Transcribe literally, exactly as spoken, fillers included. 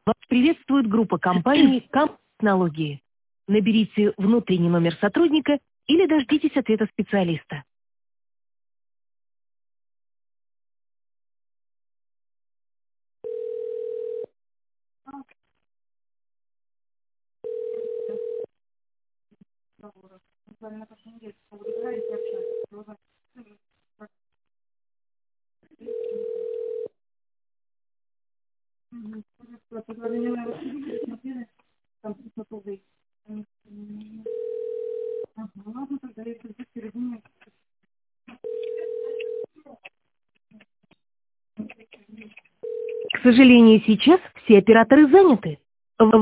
Вас приветствует группа компаний «Кам-технологии». Наберите внутренний номер сотрудника или дождитесь ответа специалиста. К сожалению, сейчас все операторы заняты.